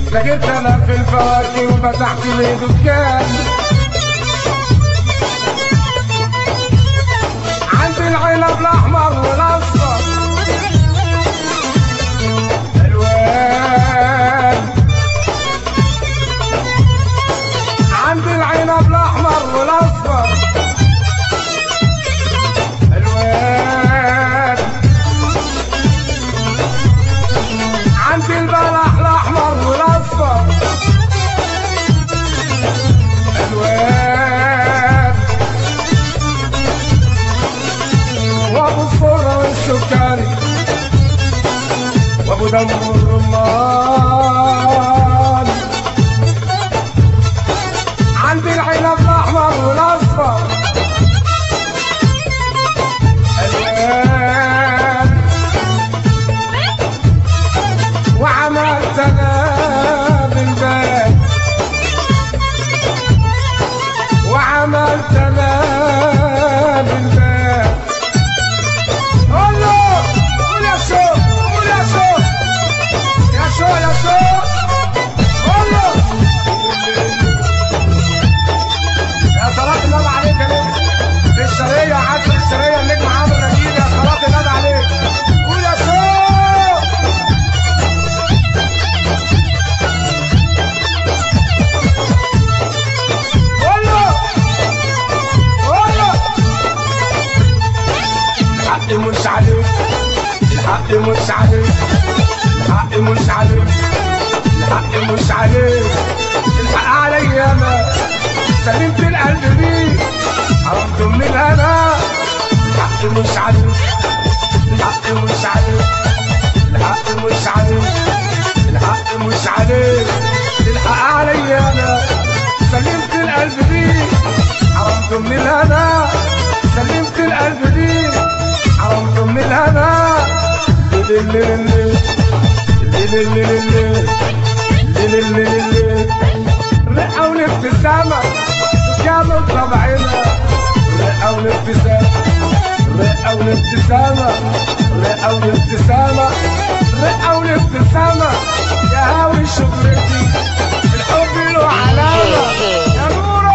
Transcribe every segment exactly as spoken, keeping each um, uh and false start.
تاجرت انا في الفواكه وفتحت لي دكان، عندي العنب الاحمر والاصفر الوان، عندي العنب الاحمر والاصفر الوان، عندي البلح الاحمر والاصفر الوان، وابو الصوره والسكري وابو دم الرمان، عندي العنب الاحمر والاصفر الوان، وعملت انا بالبال، وعملت انا بالبال. قول له قول يا شو، قول يا شو يا شو يا شو، قول له يا صلاة النبي عليك يا نجم في الشرقية، عسل الشرقية النجم عمرو نجيب، يا صلاة النبي عليك قول يا شو. قول له قول له الحق مش عليك، الحق مش عليك، الحق مش عليك، الحق مش عليك، الحق عليا انا سلمت القلب ليك حرمت من الهنا. الحق مش عليك، الحق مش عليك، الحق مش عليك، الحق مش عليك، الحق عليا انا سلمت القلب ليك حرمت من الهنا، سلمت القلب ليك حرمت من الهنا. رقة والابتسامة كامل طبعنا، رقة والابتسامة، رقة والابتسامة، رقة والابتسامة، رقة والابتسامة، يا هاوي شجرتي الحب له علامة يا نورو.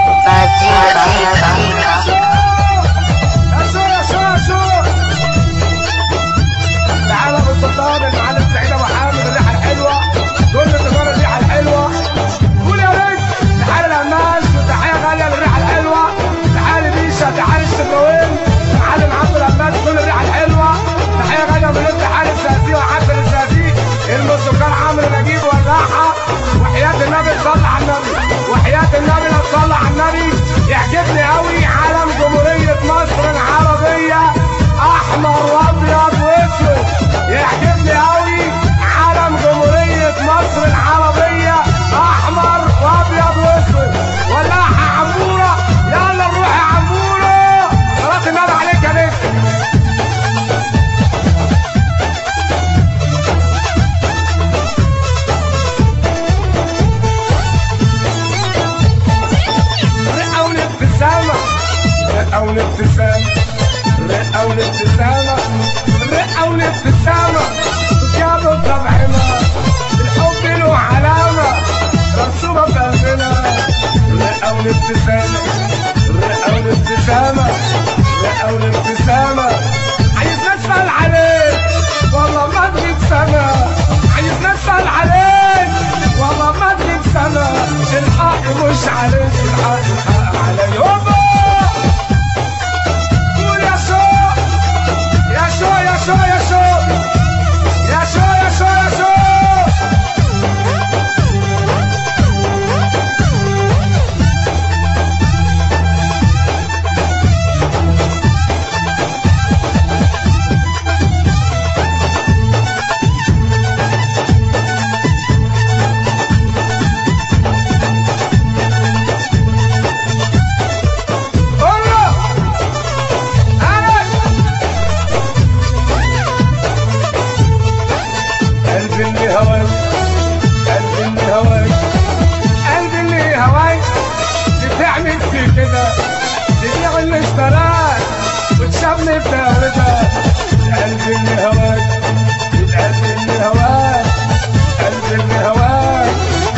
يا شو يا شو يا شو تعالى بالسلطان المعلم سعيد ابو حامد، الريحة الحلوة كل تجار الريحة الحلوة. قول يا ريت تعالى الهماش وتحية غالية للريحة الحلوة، تعالى بيشا، تعالى الشبراوين، معلم عبد الهماش كل الريحة الحلوة، تحية غالية من تعالى الزقازيق وعسل الزقازيق، الموسيقار عمرو نجيب والراحة. وحياة النبي صلى على النبي، وحياة النبي لا تصلى على النبي. يعجبني قوي علم جمهورية مصر العربية احمر وابيض واسود، يعجبني قوي علم جمهورية مصر العربية احمر وابيض واسود. ولاحة عمورة، يلا نروح يا عمورة، صلاة النبي عليك يا نجم. رقة والابتسامة، رقة والابتسامة، رقة والابتسامة، رقة والابتسامة، جابوا طبعنا الحب له علامة مرسومة في قلبنا. رقة والابتسامة، رقة والابتسامة، رقة والابتسامة، عايز نسأل عليك والله ما تغيب سنة، عايز نسأل عليك والله ما تغيب سنة. الحق مش عليك، الحق الحق علي. هوبا قول يا شو يا شو يا شو يا شو يا شو يا شو يا شو. شافني بتاعتها قلبي اللي هواك، قلبي اللي هواك، قلبي اللي هواك،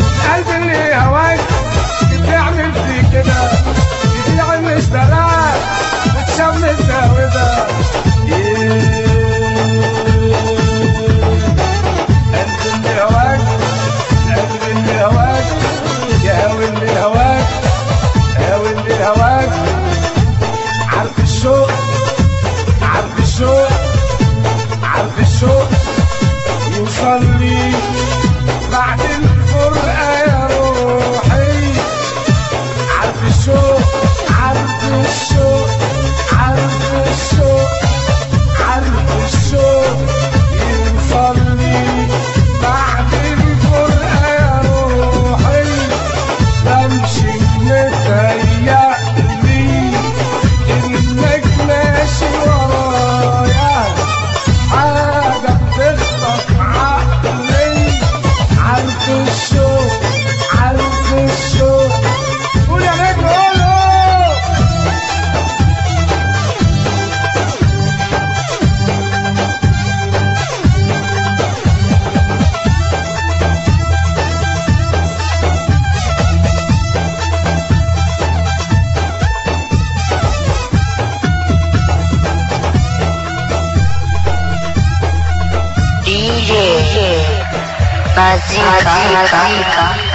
Tika, tika, tika.